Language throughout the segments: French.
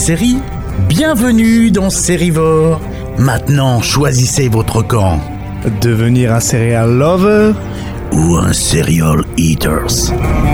séries? Bienvenue dans Sérivore. Maintenant, choisissez votre camp. Devenir un serial lover ou un serial eaters.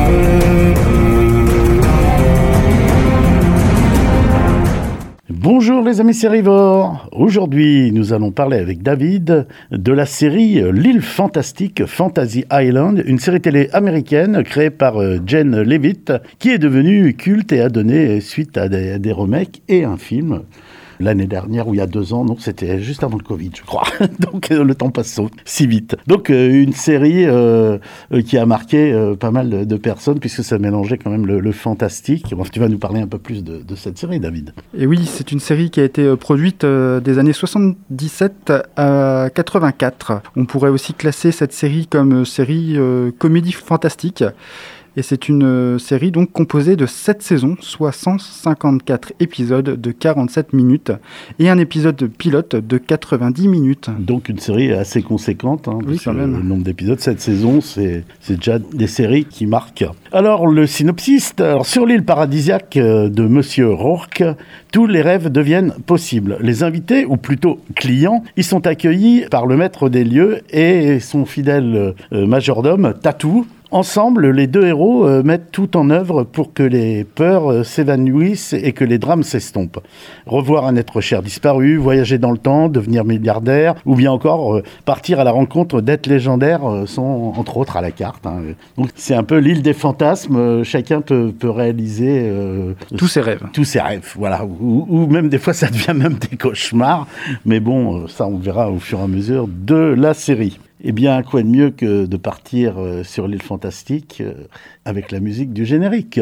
Bonjour les amis Sérivores. Aujourd'hui, nous allons parler avec David de la série L'île fantastique Fantasy Island, une série télé américaine créée par Jen Leavitt, qui est devenue culte et a donné suite à des remakes et un film. L'année dernière, ou il y a 2 ans, non, c'était juste avant le Covid, je crois. Donc, le temps passe si vite. Donc, une série qui a marqué pas mal de personnes, puisque ça mélangeait quand même le fantastique. Bon, tu vas nous parler un peu plus de cette série, David. Et oui, c'est une série qui a été produite des années 77 à 84. On pourrait aussi classer cette série comme série comédie fantastique. Et c'est une série donc composée de 7 saisons, soit 154 épisodes de 47 minutes et un épisode pilote de 90 minutes. Donc une série assez conséquente, oui, quand même. Le nombre d'épisodes, 7 saisons, c'est déjà des séries qui marquent. Alors le synopsis, sur l'île paradisiaque de Monsieur Rourke, tous les rêves deviennent possibles. Les invités, ou plutôt clients, ils sont accueillis par le maître des lieux et son fidèle majordome, Tatou. Ensemble, les 2 héros mettent tout en œuvre pour que les peurs s'évanouissent et que les drames s'estompent. Revoir un être cher disparu, voyager dans le temps, devenir milliardaire, ou bien encore partir à la rencontre d'êtres légendaires sont entre autres à la carte. Donc c'est un peu l'île des fantasmes, chacun peut réaliser tous ses rêves. Tous ses rêves, voilà. Ou même des fois ça devient même des cauchemars, mais bon, ça on verra au fur et à mesure de la série. Eh bien, quoi de mieux que de partir sur l'île fantastique avec la musique du générique.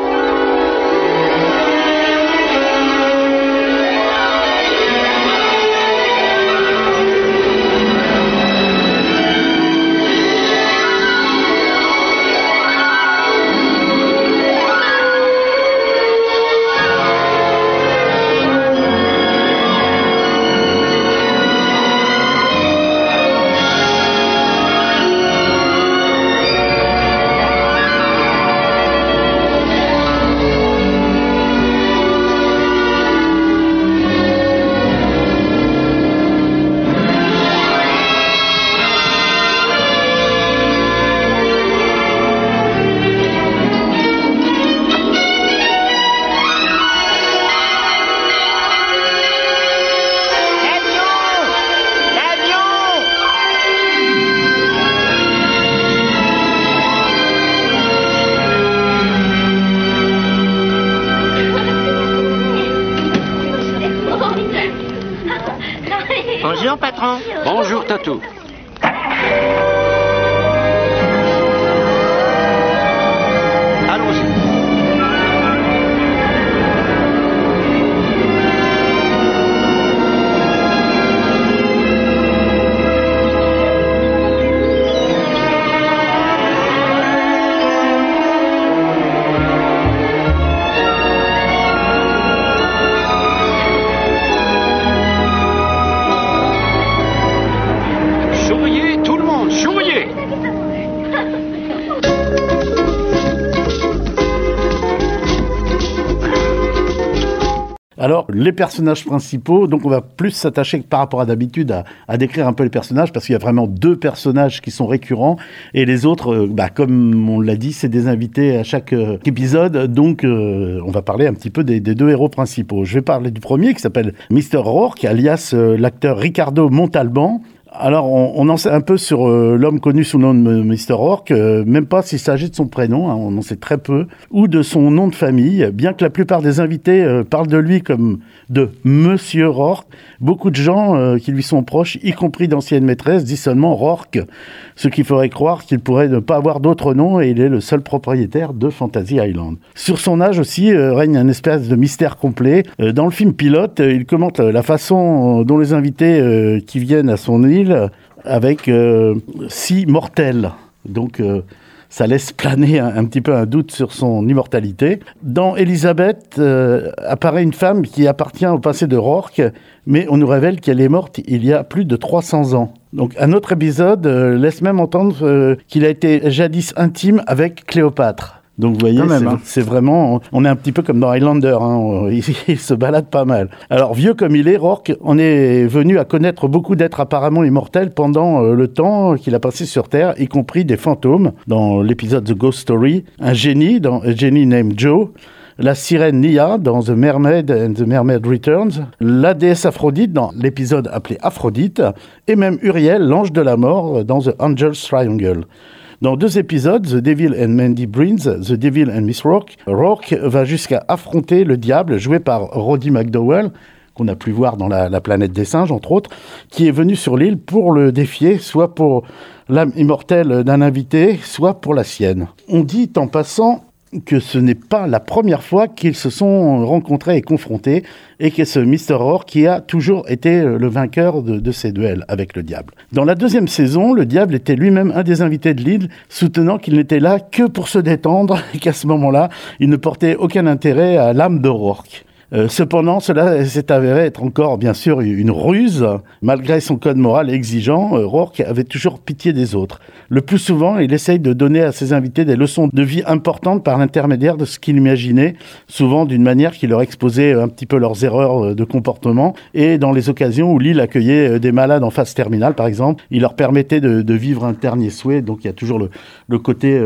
Bonjour, patron. Bonjour, Tatou. Allons-y. Alors, les personnages principaux, donc on va plus s'attacher par rapport à d'habitude à décrire un peu les personnages, parce qu'il y a vraiment 2 personnages qui sont récurrents, et les autres, comme on l'a dit, c'est des invités à chaque épisode, donc on va parler un petit peu des 2 héros principaux. Je vais parler du premier, qui s'appelle Mr. Rourke, alias l'acteur Ricardo Montalban. Alors, on en sait un peu sur l'homme connu sous le nom de Mr. Rourke, même pas s'il s'agit de son prénom, on en sait très peu, ou de son nom de famille, bien que la plupart des invités parlent de lui comme de Monsieur Rourke. Beaucoup de gens qui lui sont proches, y compris d'anciennes maîtresses, disent seulement Rourke, ce qui ferait croire qu'il pourrait ne pas avoir d'autre nom et il est le seul propriétaire de Fantasy Island. Sur son âge aussi règne un espèce de mystère complet. Dans le film pilote, il commente la façon dont les invités qui viennent à son île avec 6 mortels. Donc ça laisse planer un petit peu un doute sur son immortalité. Dans Elisabeth apparaît une femme qui appartient au passé de Rourke, mais on nous révèle qu'elle est morte il y a plus de 300 ans. Donc un autre épisode laisse même entendre qu'il a été jadis intime avec Cléopâtre. Donc vous voyez, c'est vraiment, on est un petit peu comme dans Highlander, hein, il se balade pas mal. Alors vieux comme il est, Rourke en est venu à connaître beaucoup d'êtres apparemment immortels pendant le temps qu'il a passé sur Terre, y compris des fantômes, dans l'épisode The Ghost Story, un génie dans A Genie Named Joe, la sirène Nia dans The Mermaid and the Mermaid Returns, la déesse Aphrodite dans l'épisode appelé Aphrodite, et même Uriel, l'ange de la mort, dans The Angel's Triangle. Dans 2 épisodes, The Devil and Mandy Brins, The Devil and Miss Rourke, Rourke va jusqu'à affronter le diable, joué par Roddy McDowall, qu'on a pu voir dans la planète des singes, entre autres, qui est venu sur l'île pour le défier, soit pour l'âme immortelle d'un invité, soit pour la sienne. On dit en passant que ce n'est pas la première fois qu'ils se sont rencontrés et confrontés, et que ce Mr. Rourke qui a toujours été le vainqueur de ces duels avec le diable. Dans la 2e saison, le diable était lui-même un des invités de l'île, soutenant qu'il n'était là que pour se détendre, et qu'à ce moment-là, il ne portait aucun intérêt à l'âme de Rourke. Cependant, cela s'est avéré être encore, bien sûr, une ruse. Malgré son code moral exigeant, Rourke avait toujours pitié des autres. Le plus souvent, il essaye de donner à ses invités des leçons de vie importantes par l'intermédiaire de ce qu'il imaginait, souvent d'une manière qui leur exposait un petit peu leurs erreurs de comportement. Et dans les occasions où l'île accueillait des malades en phase terminale, par exemple, il leur permettait de vivre un dernier souhait. Donc il y a toujours le côté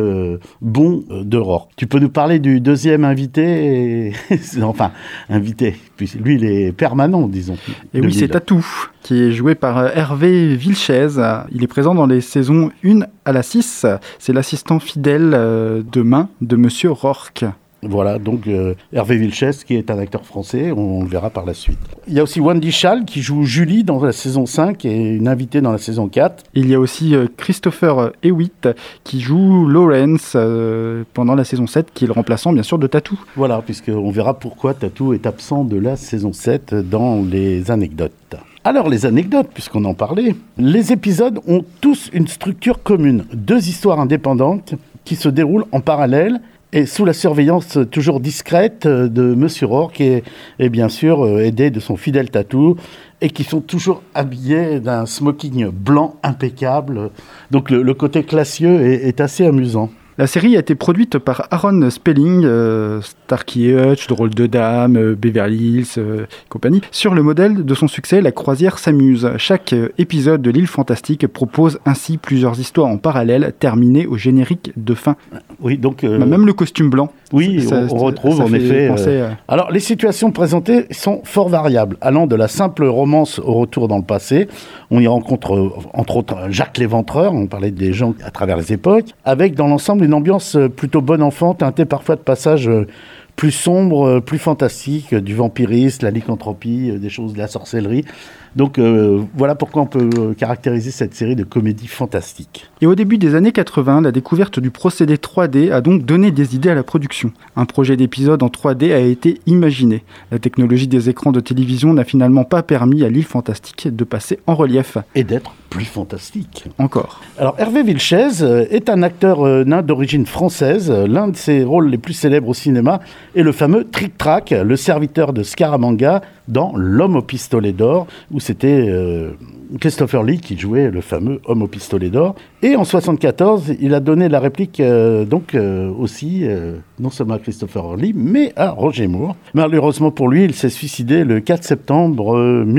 bon de Rourke. Tu peux nous parler du 2e invité enfin, invité, puis lui il est permanent, disons. Et oui, c'est Tatou, qui est joué par Hervé Vilches. Il est présent dans les saisons 1 à la 6. C'est l'assistant fidèle de main de Monsieur Rourke. Voilà, donc Hervé Vilches, qui est un acteur français, on le verra par la suite. Il y a aussi Wendy Schall, qui joue Julie dans la saison 5 et une invitée dans la saison 4. Il y a aussi Christopher Hewitt, qui joue Lawrence pendant la saison 7, qui est le remplaçant, bien sûr, de Tatou. Voilà, puisqu'on verra pourquoi Tatou est absent de la saison 7 dans les anecdotes. Alors, les anecdotes, puisqu'on en parlait, les épisodes ont tous une structure commune. 2 histoires indépendantes qui se déroulent en parallèle et sous la surveillance toujours discrète de Monsieur Rourke et bien sûr aidé de son fidèle Tatou, et qui sont toujours habillés d'un smoking blanc impeccable. Donc le côté classieux est assez amusant. La série a été produite par Aaron Spelling, Starkey et Hutch, Drôle de Dame, Beverly Hills, compagnie. Sur le modèle de son succès, La Croisière s'amuse. Chaque épisode de l'Île Fantastique propose ainsi plusieurs histoires en parallèle, terminées au générique de fin. Oui, donc même le costume blanc. Oui, on retrouve en effet. Alors, les situations présentées sont fort variables, allant de la simple romance au retour dans le passé. On y rencontre, entre autres, Jacques l'Éventreur, on parlait des gens à travers les époques, avec dans l'ensemble une ambiance plutôt bon enfant, teintée parfois de passages plus sombres, plus fantastiques, du vampirisme, la lycanthropie, des choses de la sorcellerie. Donc voilà pourquoi on peut caractériser cette série de comédie fantastique. Et au début des années 80, la découverte du procédé 3D a donc donné des idées à la production. Un projet d'épisode en 3D a été imaginé. La technologie des écrans de télévision n'a finalement pas permis à l'Île Fantastique de passer en relief. Et d'être plus fantastique. Encore. Alors Hervé Vilches est un acteur nain d'origine française. L'un de ses rôles les plus célèbres au cinéma est le fameux Trick Track, le serviteur de Scaramanga dans L'Homme au pistolet d'or, où c'était Christopher Lee qui jouait le fameux Homme au pistolet d'or. Et en 1974, il a donné la réplique aussi, non seulement à Christopher Lee, mais à Roger Moore. Malheureusement pour lui, il s'est suicidé le 4 septembre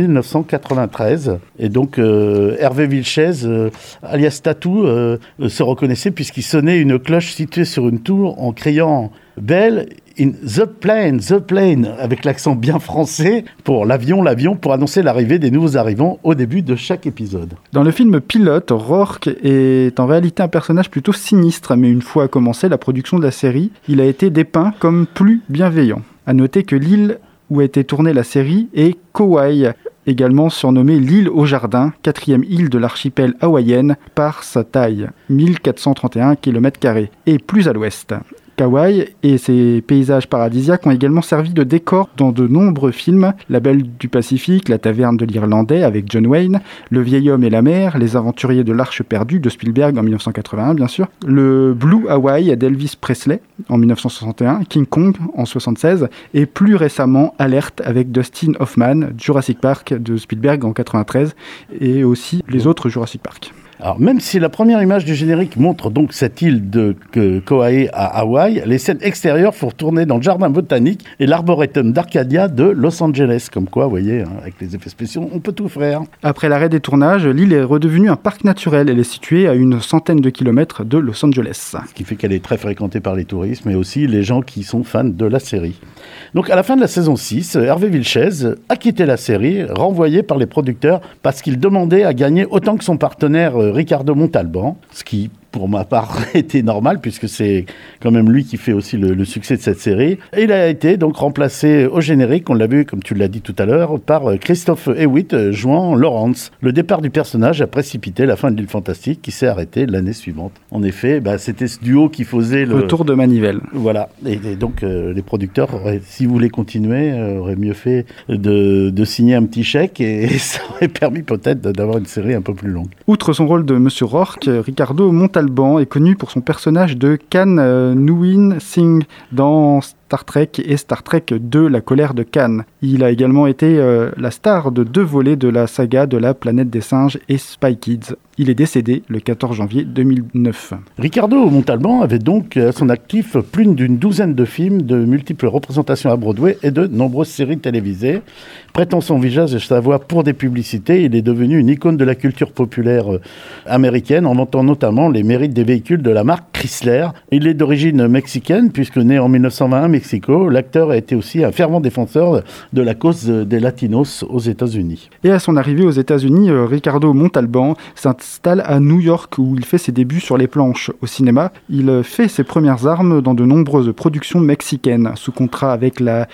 1993. Et donc Hervé Vilches, alias Tatou, se reconnaissait puisqu'il sonnait une cloche située sur une tour en criant « Belle !» In the plane, avec l'accent bien français pour l'avion, pour annoncer l'arrivée des nouveaux arrivants au début de chaque épisode. Dans le film pilote, Rourke est en réalité un personnage plutôt sinistre, mais une fois commencé la production de la série, il a été dépeint comme plus bienveillant. À noter que l'île où a été tournée la série est Kauai, également surnommée l'île au jardin, 4e île de l'archipel hawaïenne par sa taille, 1431 km², et plus à l'ouest. Kauai et ses paysages paradisiaques ont également servi de décor dans de nombreux films, La Belle du Pacifique, La Taverne de l'Irlandais avec John Wayne, Le Vieil Homme et la Mer, Les Aventuriers de l'Arche perdue de Spielberg en 1981 bien sûr, Le Blue Hawaii d'Elvis Presley en 1961, King Kong en 1976 et plus récemment Alerte avec Dustin Hoffman, Jurassic Park de Spielberg en 1993 et aussi les autres Jurassic Park. Alors, même si la première image du générique montre donc cette île de Kauai à Hawaï, les scènes extérieures furent tournées dans le jardin botanique et l'arboretum d'Arcadia de Los Angeles. Comme quoi, vous voyez, avec les effets spéciaux, on peut tout faire. Après l'arrêt des tournages, l'île est redevenue un parc naturel. Elle est située à une centaine de kilomètres de Los Angeles. Ce qui fait qu'elle est très fréquentée par les touristes, mais aussi les gens qui sont fans de la série. Donc, à la fin de la saison 6, Hervé Villechaize a quitté la série, renvoyé par les producteurs parce qu'il demandait à gagner autant que son partenaire Ricardo Montalban, ce qui, pour ma part, était normal, puisque c'est quand même lui qui fait aussi le succès de cette série. Et il a été donc remplacé au générique, on l'a vu, comme tu l'as dit tout à l'heure, par Christophe Hewitt jouant Lawrence. Le départ du personnage a précipité la fin de l'île fantastique, qui s'est arrêtée l'année suivante. En effet, c'était ce duo qui faisait le tour de manivelle. Voilà. Et donc, les producteurs, si vous voulez continuer, auraient mieux fait de signer un petit chèque, et ça aurait permis peut-être d'avoir une série un peu plus longue. Outre son rôle de Monsieur Rourke, Ricardo Montalban est connu pour son personnage de Khan Noonien Singh dans Star Trek et Star Trek 2, La colère de Khan. Il a également été la star de 2 volets de la saga de la planète des singes et Spy Kids. Il est décédé le 14 janvier 2009. Ricardo Montalban avait donc à son actif plus d'une douzaine de films, de multiples représentations à Broadway et de nombreuses séries télévisées. Prêtant son visage et sa voix pour des publicités, il est devenu une icône de la culture populaire américaine, en vantant notamment les mérites des véhicules de la marque Chrysler. Il est d'origine mexicaine, puisque né en 1920 à Mexico, l'acteur a été aussi un fervent défenseur de la cause des Latinos aux États-Unis. Et à son arrivée aux États-Unis, Ricardo Montalban s'installe à New York, où il fait ses débuts sur les planches au cinéma. Il fait ses premières armes dans de nombreuses productions mexicaines, sous contrat avec la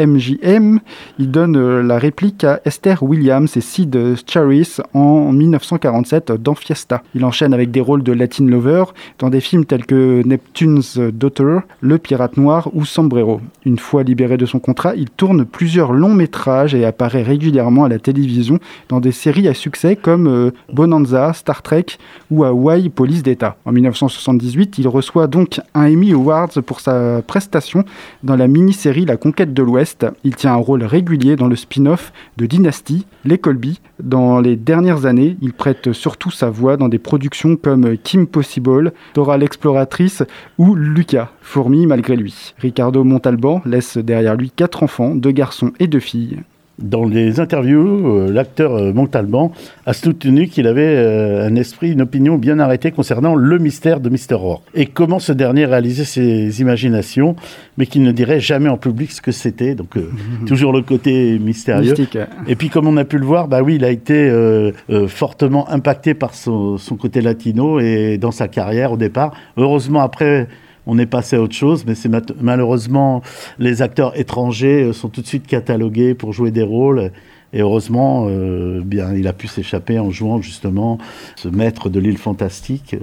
MGM. Il donne la réplique à Esther Williams et Sid Charisse en 1947 dans Fiesta. Il enchaîne avec des rôles de Latin Lover dans des films tels que Neptune's Daughter, Le Pirate Noir ou Sombrero. Une fois libéré de son contrat, il tourne plusieurs longs métrages et apparaît régulièrement à la télévision dans des séries à succès comme Bonanza, Star Trek ou Hawaii Police d'État. En 1978, il reçoit donc un Emmy Awards pour sa prestation dans la mini-série La Conquête de l'Ouest. Il tient un rôle régulier dans le spin-off de Dynasty, Les Colby. Dans les dernières années, il prête surtout sa voix dans des productions comme Kim Possible, Dora l'exploratrice ou Lucas, fourmi malgré lui. Ricardo Montalban laisse derrière lui 4 enfants, 2 garçons et 2 filles. Dans les interviews, l'acteur Montalban a soutenu qu'il avait un esprit, une opinion bien arrêtée concernant le mystère de Mr. Rourke et comment ce dernier réalisait ses imaginations, mais qu'il ne dirait jamais en public ce que c'était. Donc, toujours le côté mystérieux. Mystique. Et puis, comme on a pu le voir, oui, il a été fortement impacté par son côté latino et dans sa carrière au départ. Heureusement, après, on est passé à autre chose, mais c'est malheureusement, les acteurs étrangers sont tout de suite catalogués pour jouer des rôles. Et heureusement, il a pu s'échapper en jouant justement ce maître de l'île fantastique.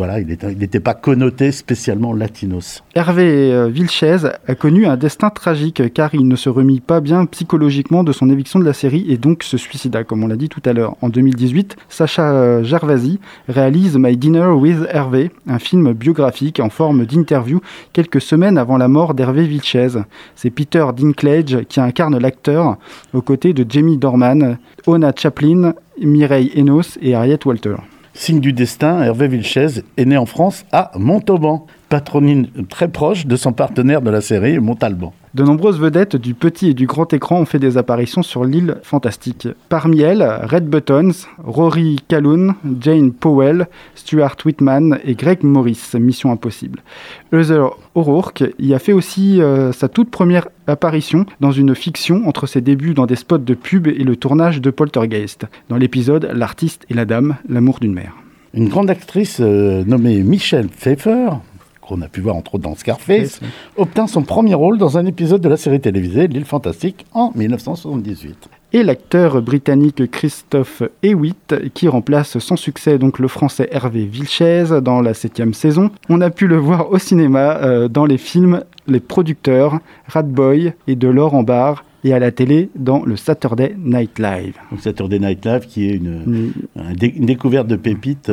Il n'était pas connoté spécialement latinos. Hervé Villechaize a connu un destin tragique car il ne se remit pas bien psychologiquement de son éviction de la série et donc se suicida, comme on l'a dit tout à l'heure. En 2018, Sacha Gervasi réalise My Dinner with Hervé, un film biographique en forme d'interview quelques semaines avant la mort d'Hervé Villechaize. C'est Peter Dinklage qui incarne l'acteur aux côtés de Jamie Dornan, Ona Chaplin, Mireille Enos et Harriet Walter. Signe du destin, Hervé Villechaize est né en France à Montauban, patronyme très proche de son partenaire de la série, Montalban. De nombreuses vedettes du petit et du grand écran ont fait des apparitions sur l'île fantastique. Parmi elles, Red Buttons, Rory Calhoun, Jane Powell, Stuart Whitman et Greg Morris, Mission Impossible. Heather O'Rourke y a fait aussi sa toute première apparition dans une fiction entre ses débuts dans des spots de pub et le tournage de Poltergeist, dans l'épisode L'artiste et la dame, l'amour d'une mère. Une grande actrice nommée Michelle Pfeiffer, qu'on a pu voir entre autres dans Scarface, obtint son premier rôle dans un épisode de la série télévisée L'île fantastique en 1978. Et l'acteur britannique Christophe Hewitt, qui remplace sans succès donc le français Hervé Villechaize dans la 7e saison. On a pu le voir au cinéma dans les films Les Producteurs, Rat Boy et De l'or en barre, et à la télé dans le Saturday Night Live. Donc Saturday Night Live qui est une découverte de pépites,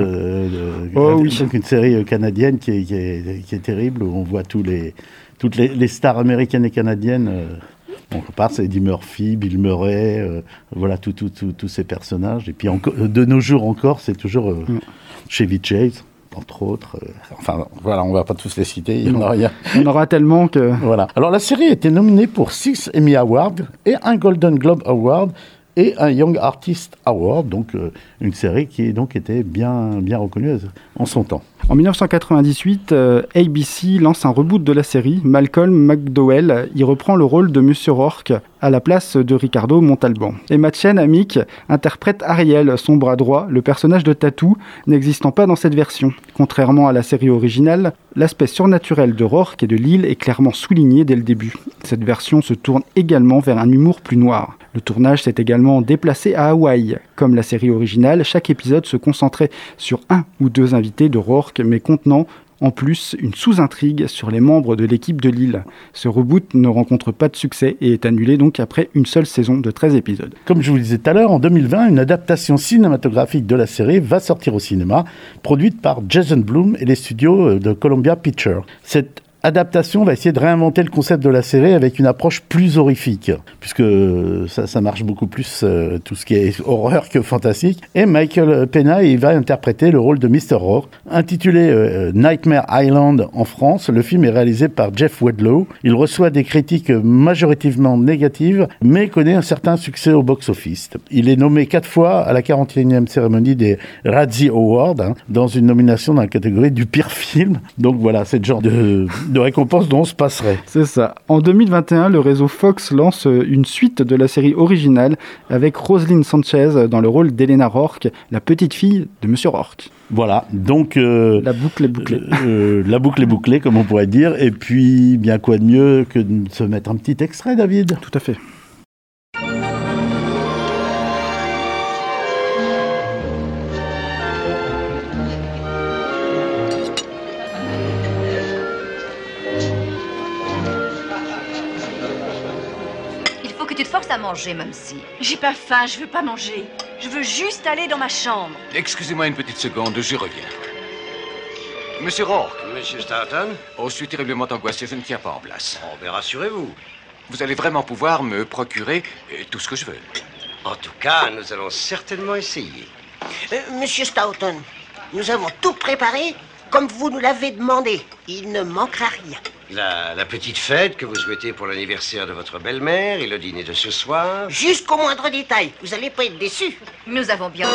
donc une série canadienne qui est terrible, où on voit toutes les stars américaines et canadiennes. On repart, c'est Eddie Murphy, Bill Murray, tous ces personnages. Et puis de nos jours encore, c'est toujours Chevy Chase, entre autres. Enfin, voilà, on ne va pas tous les citer. Il y en aura tellement que... Voilà. Alors, la série a été nominée pour 6 Emmy Awards et un Golden Globe Award et un Young Artist Award, donc une série qui donc était bien reconnue en son temps. En 1998, ABC lance un reboot de la série. Malcolm McDowell y reprend le rôle de Monsieur Rourke à la place de Ricardo Montalban. Et Mädchen Amick interprète Ariel, son bras droit, le personnage de Tatou n'existant pas dans cette version. Contrairement à la série originale, l'aspect surnaturel de Rourke et de Lyle est clairement souligné dès le début. Cette version se tourne également vers un humour plus noir. Le tournage s'est également déplacé à Hawaï. Comme la série originale, chaque épisode se concentrait sur un ou deux invités de Rourke, mais contenant en plus une sous-intrigue sur les membres de l'équipe de Lyle. Ce reboot ne rencontre pas de succès et est annulé donc après une seule saison de 13 épisodes. Comme je vous le disais tout à l'heure, en 2020, une adaptation cinématographique de la série va sortir au cinéma, produite par Jason Blum et les studios de Columbia Pictures. Cette adaptation va essayer de réinventer le concept de la série avec une approche plus horrifique, puisque ça marche beaucoup plus tout ce qui est horreur que fantastique. Et Michael Pena, il va interpréter le rôle de Mr. Rourke. Intitulé Nightmare Island en France, le film est réalisé par Jeff Wedlow. Il reçoit des critiques majoritairement négatives, mais connaît un certain succès au box-office. Il est nommé 4 fois à la 41e cérémonie des Razzie Awards, dans une nomination dans la catégorie du pire film. Donc voilà, c'est le genre de récompense dont on se passerait. C'est ça. En 2021, le réseau Fox lance une suite de la série originale avec Rosalind Sanchez dans le rôle d'Elena Rourke, la petite fille de Monsieur Rourke. Voilà, donc... la boucle est bouclée. La boucle est bouclée, comme on pourrait dire. Et puis, bien quoi de mieux que de se mettre un petit extrait, David ? Tout à fait. Tu te forces à manger, Mumsy. J'ai pas faim, je veux pas manger. Je veux juste aller dans ma chambre. Excusez-moi une petite seconde, je reviens. Monsieur Rourke. Monsieur Staunton. Oh, je suis terriblement angoissé, je ne tiens pas en place. Oh, mais rassurez-vous. Vous allez vraiment pouvoir me procurer tout ce que je veux. En tout cas, nous allons certainement essayer. Monsieur Staunton, nous avons tout préparé comme vous nous l'avez demandé. Il ne manquera rien. La petite fête que vous souhaitez pour l'anniversaire de votre belle-mère et le dîner de ce soir. Jusqu'au moindre détail. Vous allez pas être déçus. Nous avons bien...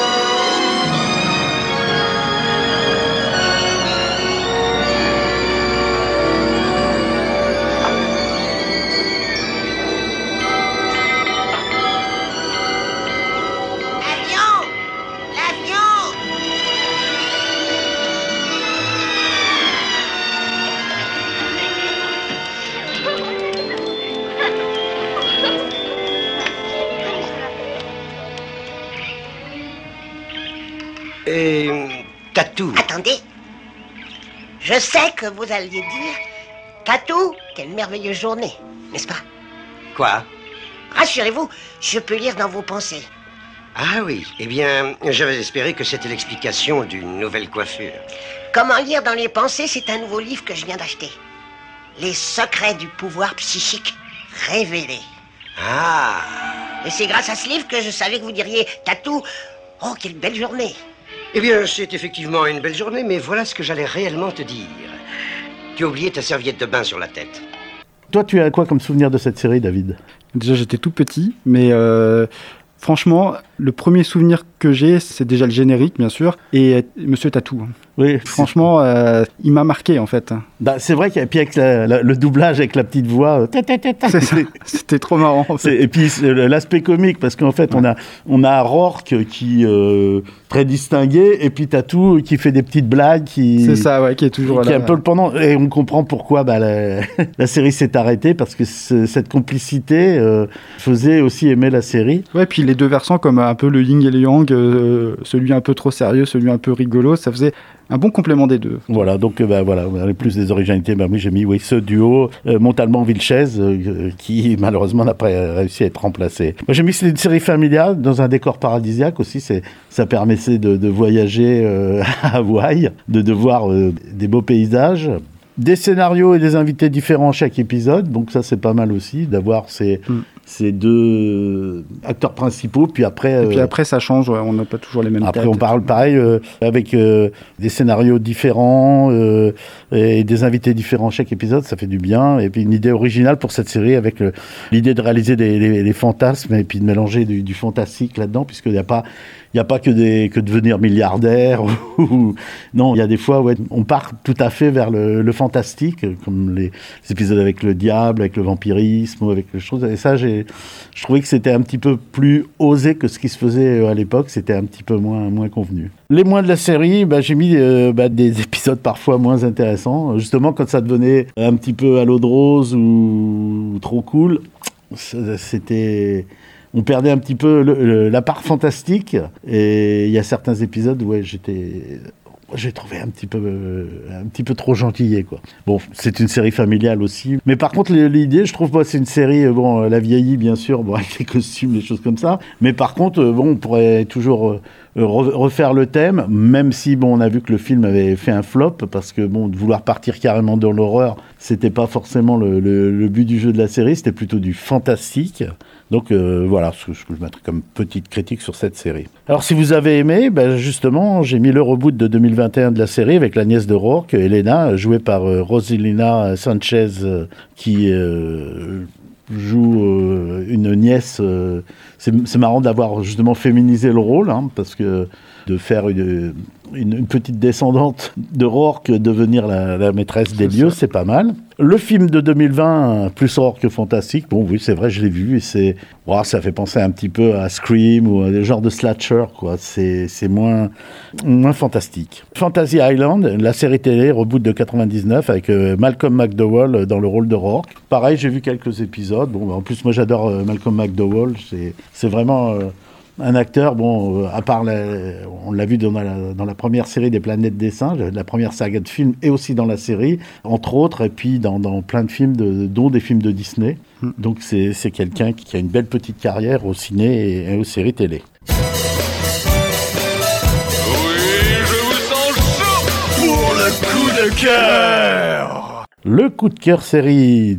Tatou. Attendez. Je sais que vous alliez dire... Tatou, quelle merveilleuse journée, n'est-ce pas? Quoi? Rassurez-vous, je peux lire dans vos pensées. Ah oui, eh bien, j'avais espéré que c'était l'explication d'une nouvelle coiffure. Comment lire dans les pensées, c'est un nouveau livre que je viens d'acheter. Les secrets du pouvoir psychique révélés. Ah. Et c'est grâce à ce livre que je savais que vous diriez, Tatou, oh, quelle belle journée. Eh bien, c'est effectivement une belle journée, mais voilà ce que j'allais réellement te dire. Tu as oublié ta serviette de bain sur la tête. Toi, tu as quoi comme souvenir de cette série, David ? Déjà, j'étais tout petit, mais franchement, le premier souvenir que j'ai, c'est déjà le générique, bien sûr, et Monsieur Tatou. Oui. Franchement, il m'a marqué, en fait. Bah, c'est vrai qu'avec le doublage avec la petite voix... C'était trop marrant. En fait. Et puis, l'aspect comique, parce qu'en fait, ouais. on a Rourke qui... très distingué, et puis Tatou qui fait des petites blagues, c'est ça, ouais, qui est toujours là. Qui est un peu le pendant, et on comprend pourquoi la série s'est arrêtée, parce que cette complicité faisait aussi aimer la série. Ouais, puis les deux versants, comme un peu le yin et le yang, celui un peu trop sérieux, celui un peu rigolo, ça faisait un bon complément des deux. Voilà, donc voilà, on a plus des originalités. Oui, j'ai mis ce duo Montalban-Vilches qui malheureusement n'a pas réussi à être remplacé. Moi, j'ai mis c'est une série familiale dans un décor paradisiaque aussi. Ça permettait de voyager à Hawaï, de voir des beaux paysages. Des scénarios et des invités différents chaque épisode, donc ça c'est pas mal aussi d'avoir ces deux acteurs principaux, puis après... Et puis après, ça change, on n'a pas toujours les mêmes Après, têtes. on parle pareil, avec des scénarios différents et des invités différents chaque épisode, ça fait du bien. Et puis une idée originale pour cette série, avec l'idée de réaliser les fantasmes et puis de mélanger du fantastique là-dedans, puisqu'il n'y a pas... Il n'y a pas que devenir milliardaire. Non, il y a des fois où on part tout à fait vers le fantastique, comme les épisodes avec le diable, avec le vampirisme, ou avec les choses. Et ça, je trouvais que c'était un petit peu plus osé que ce qui se faisait à l'époque. C'était un petit peu moins convenu. Les mois de la série, j'ai mis des épisodes parfois moins intéressants. Justement, quand ça devenait un petit peu à l'eau de rose ou trop cool, c'était... On perdait un petit peu la part fantastique, et il y a certains épisodes où j'ai trouvé un petit peu trop gentillé, quoi. Bon, c'est une série familiale aussi, mais par contre l'idée, je trouve, c'est une série, elle a vieilli bien sûr, avec les costumes, les choses comme ça, mais par contre, on pourrait toujours refaire le thème, même si on a vu que le film avait fait un flop, parce que de vouloir partir carrément dans l'horreur, c'était pas forcément le but du jeu de la série, c'était plutôt du fantastique. Donc voilà ce que je mettrais comme petite critique sur cette série. Alors si vous avez aimé, justement, j'ai mis le reboot de 2021 de la série avec la nièce de Rourke, Elena, jouée par Rosalina Sanchez, qui joue une nièce. C'est marrant d'avoir justement féminisé le rôle, parce que de faire une petite descendante de Rourke devenir la maîtresse des lieux, c'est pas mal. Le film de 2020, plus horreur que fantastique, oui, c'est vrai, je l'ai vu, et ça fait penser un petit peu à Scream ou à des genres de slasher, quoi. C'est moins fantastique. Fantasy Island, la série télé, reboot de 99, avec Malcolm McDowell dans le rôle de Rourke. Pareil, j'ai vu quelques épisodes. En plus, moi, j'adore Malcolm McDowell. C'est vraiment... un acteur, à part, on l'a vu dans la première série des Planètes des Singes, la première saga de films, et aussi dans la série, entre autres, et puis dans plein de films, dont des films de Disney. Donc c'est quelqu'un qui a une belle petite carrière au ciné et aux séries télé. Oui, je vous sens chaud pour le coup de cœur. Le coup de cœur série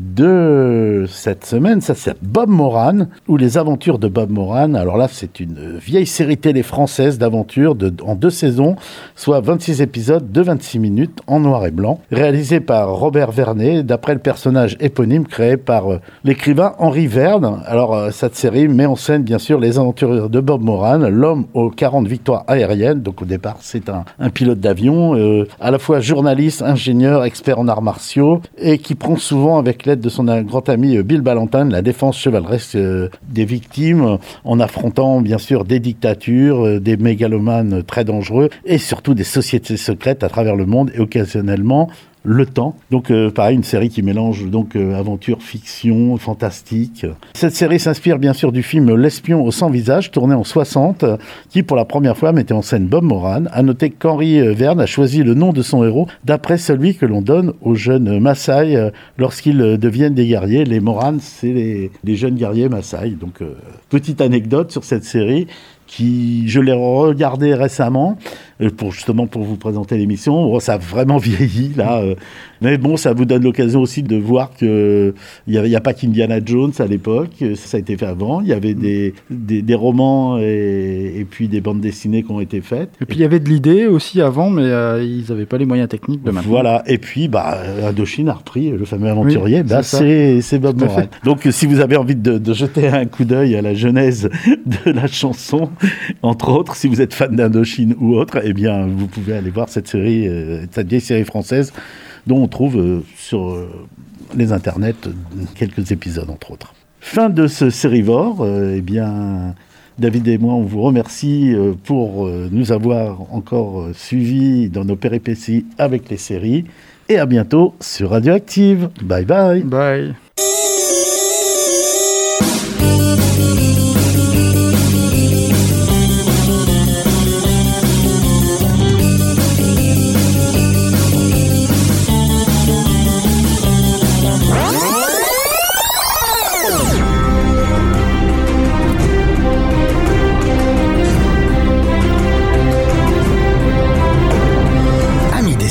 de cette semaine, ça c'est Bob Moran, ou Les Aventures de Bob Moran. Alors là, c'est une vieille série télé française d'aventures en 2 saisons, soit 26 épisodes de 26 minutes en noir et blanc, réalisé par Robert Vernet, d'après le personnage éponyme créé par l'écrivain Henri Verne. Alors cette série met en scène bien sûr les aventures de Bob Moran, l'homme aux 40 victoires aériennes. Donc au départ, c'est un pilote d'avion, à la fois journaliste, ingénieur, expert en arts martiaux, et qui prend souvent, avec l'aide de son grand ami Bill Ballantine, la défense chevaleresque des victimes, en affrontant bien sûr des dictatures, des mégalomanes très dangereux, et surtout des sociétés secrètes à travers le monde, et occasionnellement le temps. Donc pareil, une série qui mélange aventure, fiction, fantastique. Cette série s'inspire bien sûr du film L'espion au sans visage, tourné en 60, qui pour la première fois mettait en scène Bob Moran. À noter qu'Henri Verne a choisi le nom de son héros d'après celui que l'on donne aux jeunes Maasai lorsqu'ils deviennent des guerriers. Les Moran, c'est les jeunes guerriers Maasai. Donc petite anecdote sur cette série, qui, je l'ai regardé récemment, pour vous présenter l'émission. Ça a vraiment vieilli, là. Mais ça vous donne l'occasion aussi de voir qu'il n'y a pas qu'Indiana Jones à l'époque. Ça a été fait avant. Il y avait des romans et puis des bandes dessinées qui ont été faites. Et puis il y avait de l'idée aussi avant, mais ils n'avaient pas les moyens techniques de maintenant. Voilà. Et puis, Indochine a repris le fameux aventurier. Oui, c'est Bob Moran. Donc, si vous avez envie de jeter un coup d'œil à la genèse de la chanson, entre autres, si vous êtes fan d'Indochine ou autre, eh bien, vous pouvez aller voir cette série, cette vieille série française, dont on trouve sur les internets quelques épisodes, entre autres. Fin de ce sérivore. Eh bien, David et moi, on vous remercie pour nous avoir encore suivis dans nos péripéties avec les séries. Et à bientôt sur Radioactive. Bye bye. Bye.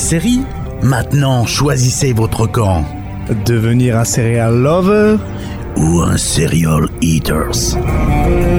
Maintenant, choisissez votre camp. Devenir un serial lover ou un serial eaters.